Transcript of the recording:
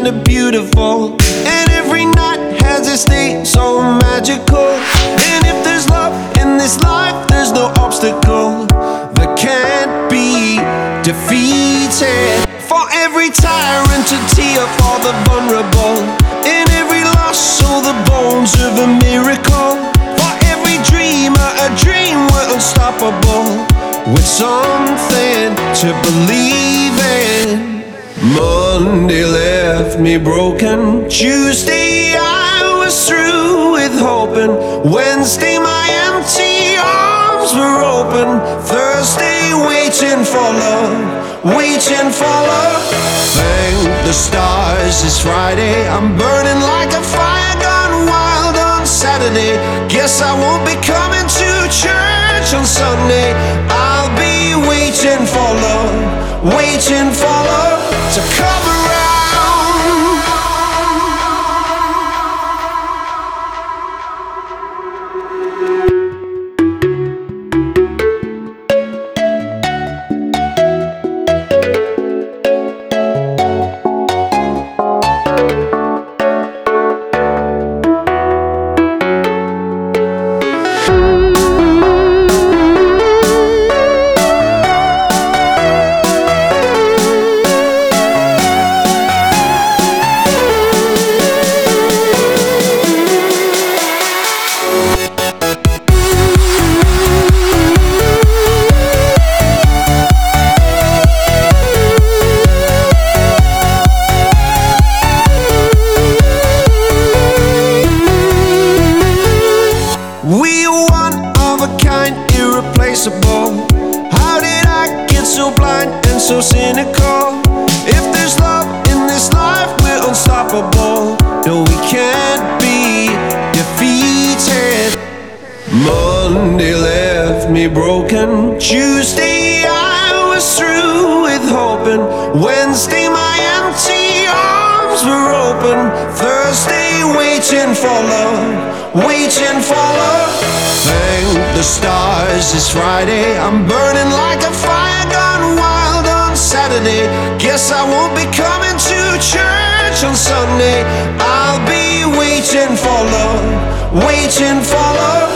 kind of beautiful, and every night has its day so magical. And if there's love in this life, there's no obstacle that can't be defeated. For every tyrant a tear for the vulnerable, in every loss so the bones of a miracle. For every dreamer a dream we're unstoppable, with something to believe in. Monday left me broken, Tuesday I was through with hoping, Wednesday my empty arms were open, Thursday waiting for love, waiting for love. Thank the stars it's Friday, I'm burning like a fire gone wild on Saturday. Guess I won't be coming to church on Sunday. I'll be waiting for love, waiting for love to come around. We are one of a kind, irreplaceable. How did I get so blind and so cynical? If there's love in this life, we're unstoppable. No, we can't be defeated. Monday left me broken, Tuesday I was through with hoping, Wednesday my empty arms were open, Thursday waiting for love, waiting for love. Thank the stars it's Friday, I'm burning like a fire gone wild on Saturday. Guess I won't be coming to church on Sunday. I'll be waiting for love, waiting for love